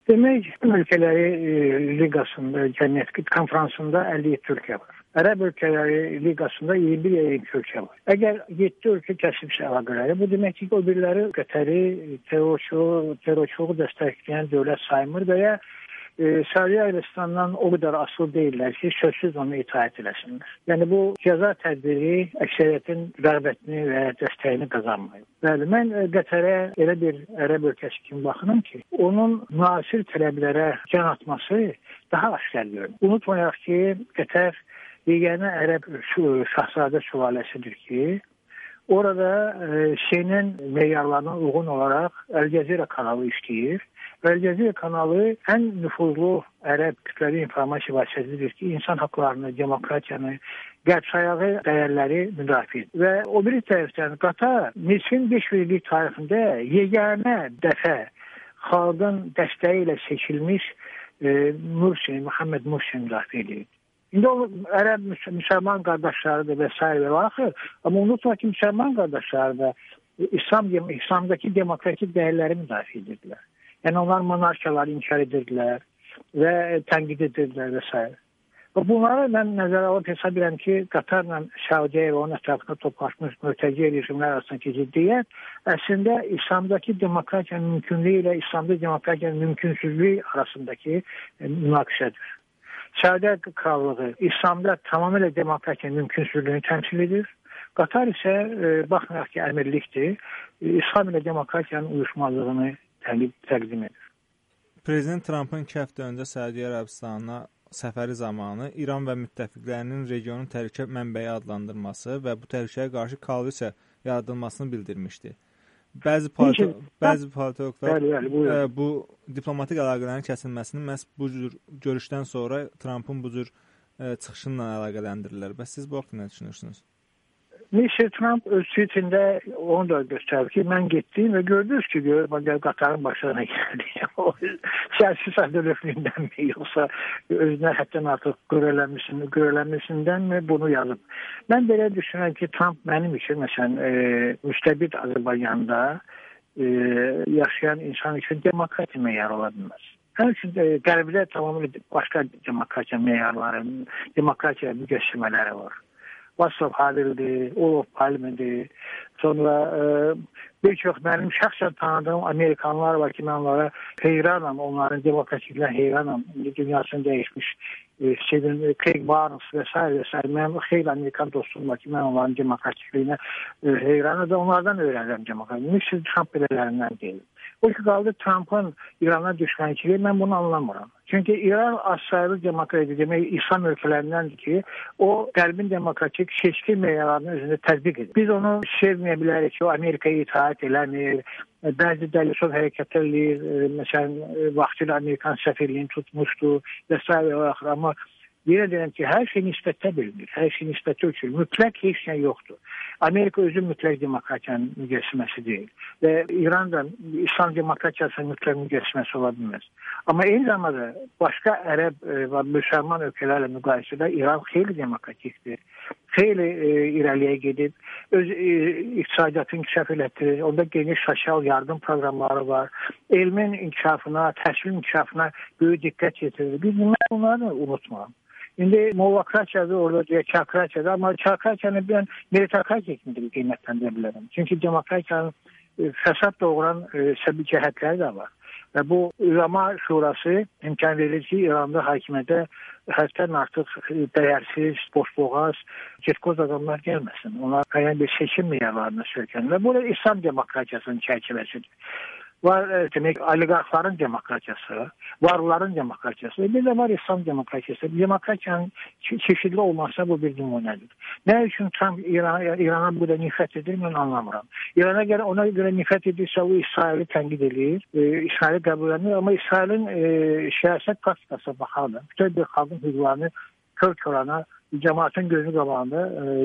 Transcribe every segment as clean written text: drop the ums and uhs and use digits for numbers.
Demək, ölkələri liqasında, cəmiyyət konfransında 57 ölkə var. Ərəb ölkələri liqasında 21 ölkə var. Əgər 7 ölkə kəsibsə əlaqələri, bu demək ki, o biriləri Qətəri terrorçuluğu dəstəkləyən dövlət saymır və ya Səudiyyə Ərəbistandan o qədər asılı deyirlər ki, sözsüz onu itaət eləsinlər. Yəni bu cəza tədbiri əksəriyyətin rəğbətini və dəstəyini qazanmayıb. Bəli, mən Qətərə elə bir ərəb ölkəsi kimi baxıram ki, onun müasir tələblərə can atması daha aşkar görünür. Unutmayaq ki, Qətər yeganə ərəb şahzadə sülaləsidir ki, orada CNN meyarlarına uyğun olaraq Əl-Cəzirə kanalı işləyir. Əl-Cəzirə kanalı ən nüfuzlu ərəb kütləvi informasiya vasitəsidir ki, insan haqlarını, demokratiyanı, qərbsayağı dəyərləri müdafiə edir. Və o biri tərəfdən Qatar Nisfin 5 illik tarixində yeganə dəfə xalqın dəstəyi ilə seçilmiş Muhammed Mursi müdafiə edir. İndi o ərəb müsəlman qardaşlarıdır və s. və axır. Amma unutma ki, müsəlman qardaşları da İslamdakı demokratik dəyərləri müdafiə edirdilər. Yəni onlar monarxiyaları inkar edirdilər və tənqid edirdilər və s. Bunları mən nəzərə alıb hesab edirəm ki, Qatarla Səudiyyə və onun ətrafında toplaşmış mürtəci rejimlər arasındakı ziddiyyət əslində İslamdakı demokratiyanın mümkünlüyü ilə İslamda demokratiyanın mümkünsüzlüyü arasındakı münaqişədir. Səudiyyə Krallığı İslamda tamamilə demokratiyanın mümkünsüzlüyünü təmsil edir. Qatar isə baxmayaraq ki, əmirlikdir, İslam ilə demokratiyanın uyuşmazlığını təqdim edir. Prezident Trumpın 2 həftə öncə Səudiyyə Ərəbistanına səfəri zamanı İran və müttəfiqlərinin regionun təhlükə mənbəyi adlandırması və bu təhlükəyə qarşı koalisiya yaradılmasını bildirmişdi. Bəzi politologlar bu diplomatik əlaqələrin kəsilməsini məhz bu cür görüşdən sonra Trumpın bu cür çıxışıyla əlaqələndirirlər. Bəs siz bu haqda nə düşünürsünüz? Mr. Trump öz tweetində onu da göstərdi ki, mən getdim və gördünüz ki, Qatarın başına gəldi. O siyasi sədəlöflüyündən mi, yoxsa özünə həddən artıq görələnməsindənmi bunu yazıb. Mən belə düşünürəm ki, Trump mənim üçün, məsələn, müstəbid Azərbaycanda yaşayan insan üçün demokratiya meyarı ola bilməz. Həmin üçün Qərbdə tamamilə başqa demokratiya meyarları, demokratiya müqəssimələri var. Václav Havel'dir, Olof Palme'dir. Sonra bir çox mənim şəxsən tanıdığım Amerikanlar var ki, mən onlara heyranam, onların demokratiklə heyranam. Dünyasını dəyişmiş Craig Barnes və s. və s. Mənim xeyli Amerikan dostum var ki, mən onların demokratikliyinə heyranam və onlardan öyrənirəm demokratikliyini. Mr. Trump belələrindən deyil. O ki, qaldı Trump'ın İran'a düşmənçiliyi, mən bunu anlamıram. Çünki İran azsaylı demokrati demək İslam ölkələrindəndir ki, o Qərbin demokratik seçki meyarlarını özündə tətbiq edir. Biz onu sevməyə bilərik ki, o Amerikaya itaət eləmir, bəzi dəlisov hərəkətlər eləyir, məsələn, vaxtilə Amerikan səfirliyini tutmuşdu və s. Amma yenə deyirəm ki, hər şey nisbətdə bilinir, hər şey nisbətdə ölçülür. Mütləq heç nə yoxdur. Amerika özü mütləq demokratiyanın müqəssiməsi deyil və İran da İslam demokratiyasının mütləq müqəssiməsi ola bilməz. Amma eyni zamanda başqa ərəb və müsəlman ölkələrlə müqayisədə İran xeyli demokratikdir, xeyli irəliyə gedib, öz iqtisadiyyatını inkişaf elətdirir, onda geniş sosial yardım proqramları var, elmin inkişafına, təhsil inkişafına böyük diqqət yetirir. Biz bunları unutmayalım. İndi mollokratiyadır, orada deyək, teokratiyadır, amma teokratiyanı mən meritokratiya kimi qiymətləndirə bilərəm. Çünki demokratiyanın fəsad doğuran cəhətləri də var. Və bu Ülema Şurası imkan verir ki, İranda hakimiyyətə həddən artıq dəyərsiz, boşboğaz, getkoz adamlar gəlməsin. Onlar bir seçim meyarlarına söykənir. Və bu da İslam demokratiyasının çərçivəsidir. Var demək oliqarxların demokratiyası, varlıların demokratiyası, bir də var İslam demokratiyası. Demokratiyanın çeşidli olmasa bu bir nümunədir. Nə üçün Trump İrana bu da nifrət edir, mən anlamıram. İrana görə ona görə nifrət edirsə, o İsraili tənqid edir, İsraili qəbul edir, amma İsrailin siyasət praktikasına baxardı. Bütün bir xalqın hüquqlarını kör-körana, cəmaatın gözü qabağında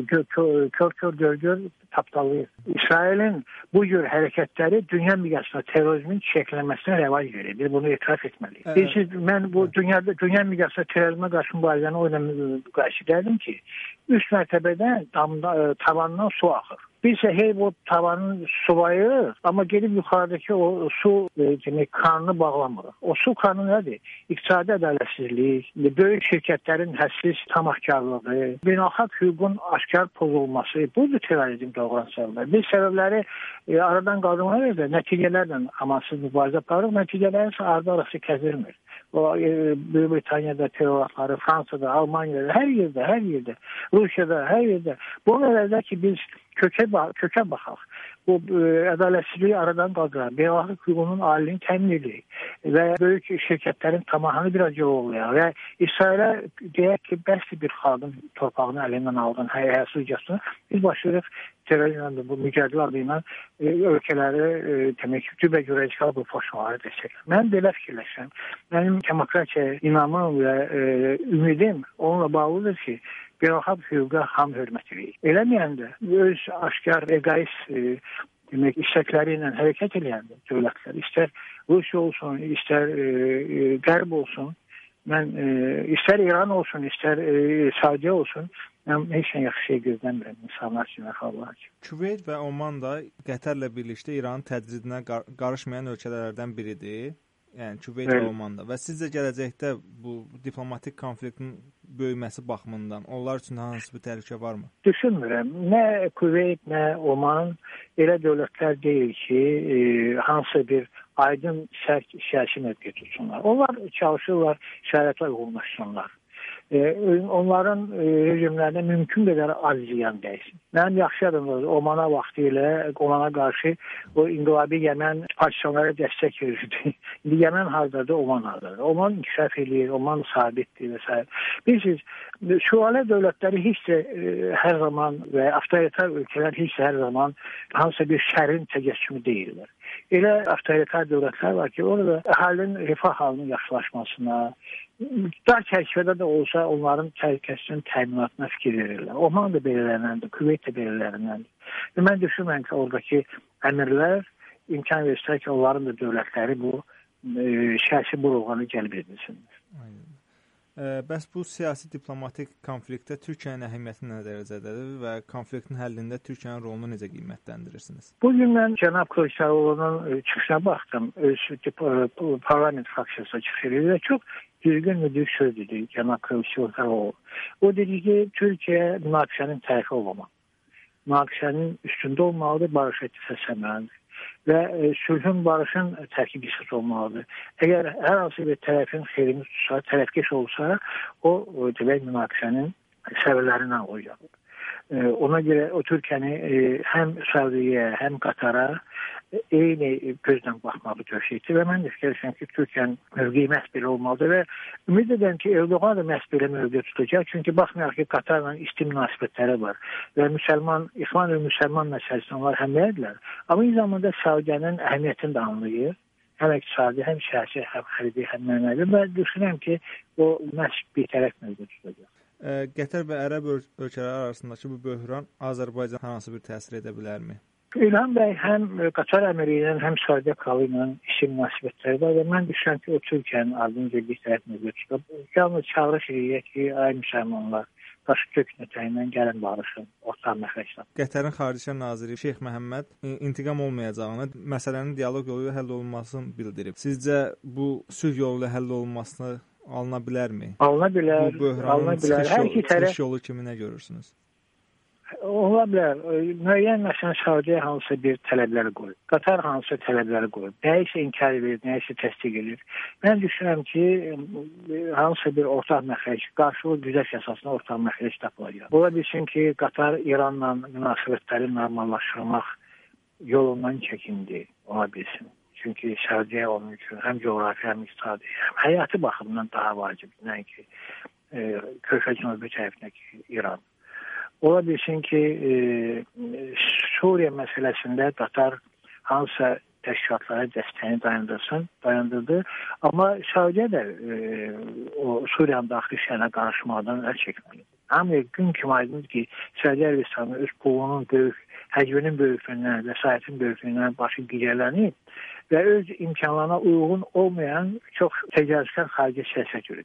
kör-kör gör-gör tapdalayır. İsrailin bu cür hərəkətləri dünya miqyasında terrorizmin çiçəklənməsinə rəvaj verir. Biz bunu etiraf etməliyik. Evet. Mən bu dünya miqyasında terrorizmə qarşı mübarizəni o ilə müqayisə edirdim ki, üst mərtəbədən tavandan su axır. Biz hey bu tavanın subayı, amma gedib yuxarıdakı o su demək kranını bağlamırıq. O su kranı nədir? İqtisadi ədalətsizlik, böyük şirkətlərin hədsiz tamahkarlığı, beynəlxalq hüququn aşkar pozulması, budur terrorizm doğuran səbəblər. Biz səbəbləri aradan qaldırmaya da nəticələrlə amansız mübarizə aparırıq, nəticələrin isə ardı-arası kəsilmir. O Böyük Britaniyada terroristləri, Fransada, Almaniyada, hər yerdə, Rusiyada, hər yerdə. Bunun əvvəldə ki biz kökə baxaq. Bu ədalətsizliyi aradan qaldıran, beynəlxalq hüququnun aliliyini təmin edək və böyük şirkətlərin tamahını biraz yoğulayaq və İsrailə deyək ki, bəsli bir xalqın torpağını əlindən aldın, həyasızcasını biz başlayırıq terrorizmlə, bu mücadilə adı ilə ölkələri demək ki, cübə-cürəcikal bu foşmaları dəstəklər. Mən belə fikirləşirəm. Mənim demokratiya inamım və ümidim onunla bağlıdır ki, beynəlxalq hüquqa ham hörmət edək. Eləməyəndə öz aşkar egoist demək istəkləri ilə hərəkət edən dövlətlər, istər Rusiya olsun, istər Qərb olsun, istər İran olsun, istər Saudiya olsun, mən heç yaxşı şey gözləmirəm insanlar üçün və xalqlar üçün. Küveyt və Oman da Qətərlə birlikdə İranın tədridinə qarışmayan ölkələrdən biridir. Yəni Küveyt və Oman da. Və sizcə gələcəkdə bu diplomatik konfliktin böyüməsi baxımından onlar üçün hansı bir təhlükə varmı? Düşünmürəm. Nə Küveyt, nə Oman elə dövlətlər deyil ki, hansı bir aydın siyasi mövqe tutsunlar. Onlar çalışırlar, şəraitə uyğunlaşsınlar. Onların rejimlərinə mümkün qədər az ziyan dəysin. Mənim yaxşı adımdır, Omana vaxtı ilə Omana qarşı o inqilabi Yəmən partisanlara dəstək verirdi. İndi Yəmən hardadır, Oman hardadır. Oman inkişaf edir, Oman sabitdir və s. Bilirsiniz, şüalə dövlətləri heç də hər zaman və avtoritar ölkələr heç də hər zaman hansısa bir şərin təcəssümü deyirlər. Elə avtoritar dövlətlər var ki, orada əhalinin rifah halının yaxşılaşmasına, dar çərçivədə də olsa onların təhlükəsizliyin təminatına fikir verirlər. Oman da belirlənəndir, Küveyt də belirlənəndir. Mən düşünmürəm ki, oradakı əmirlər imkan verirsə ki, onların da dövlətləri bu siyasi burulğanı cəlb edilsinlər. Bəs bu siyasi diplomatik konfliktdə Türkiyənin əhəmiyyəti nə dərəcədədir və konfliktin həllində Türkiyənin rolunu necə qiymətləndirirsiniz? Bugün mən cənab Kılıçdaroğlu'nun çıxışına baxdım. Öz parlament fraksiyasına çıxış edir və çox düzgün müdür söz dedi cənab Kılıçdaroğlu. O dedi ki, Türkiyə münaqişənin tərəfi olmamaq. Münaqişənin üstündə olmalıdır, barış səsləməlidir. Və sülhün, barışın tərkib hissəsi olmalıdır. Əgər hər hansı bir tərəfin xeyrini tutsa, tərəfkeş olsa, o demək münaqişənin səbəblərindən olacaq. Ona görə o Türkiyəni həm Saudiyə, həm Qatara eyni gözdən baxmağı döşəkdir və mən də fikirləşirəm ki, Türkiyənin mövqeyi məhz belə olmalıdır və ümid edirəm ki, Erdoğan da məhz belə mövqe tutacaq. Çünki baxmayaraq ki, Qatarla isti münasibətləri var və İxvan və müsəlman məsələsini onlar həmlədirlər. Amma eyni zamanda Saudiyanın əhəmiyyətini də anlayır. Həm iqtisadi, həm siyasi, həm xarici, həm mənəvi və düşünürəm ki, o məhz bir tərəf mövqe tutacaq. Qətər və Ərəb ölkələri arasındakı bu böhran Azərbaycan hansı bir təsir edə bilərmi? İlham bəy həm Qatar əmiri ilə, həm Saudiya kralı ilə işi münasibətləri var və mən düşünürəm ki, o Türkiyənin ardınca bir tərəf mövqe tutub. Yalnız çağırış edək ki, ay müsəlmanlar, başı kök nətəyindən gəlin barışın, ortaq məxrəcdən. Qətərin Xarici İşlər Naziri Şeyx Məhəmməd intiqam olmayacağını, məsələnin dialoq yolu ilə həll olunmasını bildirib. Sizcə bu sülh yolu ilə həll olunmasını alına bilərmi? Alına bilər. Bu böhranın çıxış yolu kimi nə görürsünüz? Ola bilər. Müəyyən məsələn Saudiya hansısa bir tələbləri qoyub. Qatar hansısa tələbləri qoyub. Nəyisə inkar edir, nəyisə təsdiq edir. Mən düşünürəm ki, hansısa bir ortaq məxrəc, qarşılıqlı güzəşt əsasında ortaq məxrəc tapılacaq. Ola bilsin ki, Qatar İranla münasibətləri normallaşdırmaq yolundan çəkindi, ola bilsin. Çünki Saudiya onun üçün həm coğrafi, həm iqtisadi, həm həyati baxımdan daha vacib. Nəinki Körfəz Cənubi tərəfindəki İran. Ola bilsin ki, Suriya məsələsində Qatar hansısa təşkilatlara dəstəyini dayandırdı. Amma Saudiya da o Suriyanın daxili işlərinə qarışmaqdan əl çəkməlidir. Amma gün kimi aydındır ki, Saudiya Ərəbistanı öz pulunun böyük, həcminin böyüklüyündən, vəsaitin böyüklüyündən başı gicələnib və öz imkanlarına uyğun olmayan çox təcavüzkar xarici siyasət yürüdür.